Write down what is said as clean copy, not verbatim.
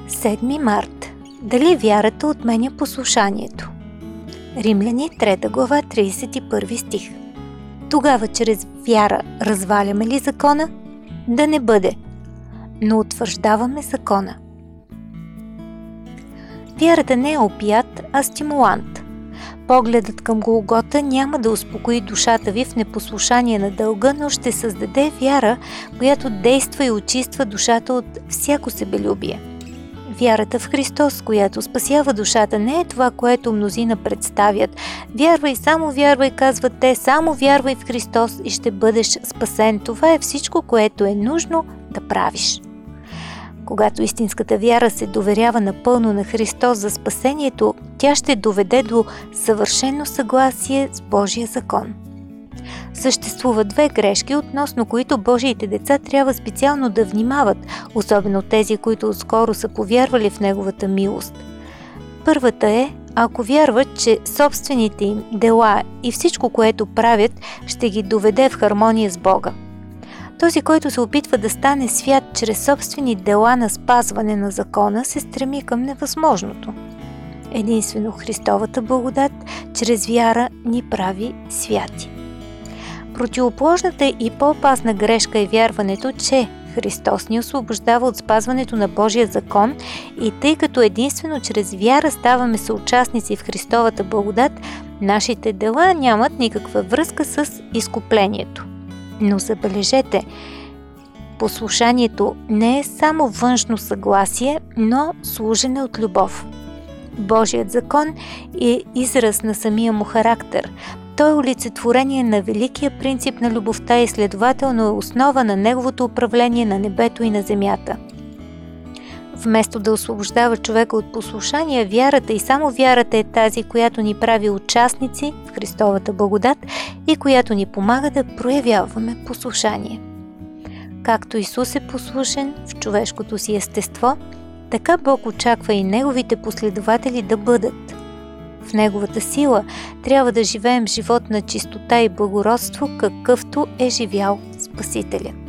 7 март. Дали вярата отменя послушанието? Римляни 3 глава 31 стих. Тогава чрез вяра разваляме ли закона? Да не бъде, но утвърждаваме закона. Вярата не е опият, а стимулант. Погледът към Голгота няма да успокои душата ви в непослушание на дълга, но ще създаде вяра, която действа и очиства душата от всяко себелюбие. Вярата в Христос, която спасява душата, не е това, което мнозина представят. Вярвай, казват те, само вярвай в Христос и ще бъдеш спасен. Това е всичко, което е нужно да правиш. Когато истинската вяра се доверява напълно на Христос за спасението, тя ще доведе до съвършено съгласие с Божия закон. Съществуват 2 грешки, относно които Божиите деца трябва специално да внимават, особено тези, които отскоро са повярвали в Неговата милост. Първата е, ако вярват, че собствените им дела и всичко, което правят, ще ги доведе в хармония с Бога. Този, който се опитва да стане свят чрез собствени дела на спазване на закона, се стреми към невъзможното. Единствено Христовата благодат чрез вяра ни прави святи. Противоположната и по-опасна грешка е вярването, че Христос ни освобождава от спазването на Божия закон и тъй като единствено чрез вяра ставаме съучастници в Христовата благодат, нашите дела нямат никаква връзка с изкуплението. Но забележете, послушанието не е само външно съгласие, но служене от любов. Божият закон е израз на самия му характер. Той е олицетворение на великия принцип на любовта и следователно е основа на неговото управление на небето и на земята. Вместо да освобождава човека от послушание, вярата и само вярата е тази, която ни прави участници в Христовата благодат и която ни помага да проявяваме послушание. Както Исус е послушен в човешкото си естество, така Бог очаква и Неговите последователи да бъдат. В Неговата сила трябва да живеем живот на чистота и благородство, какъвто е живял Спасителят.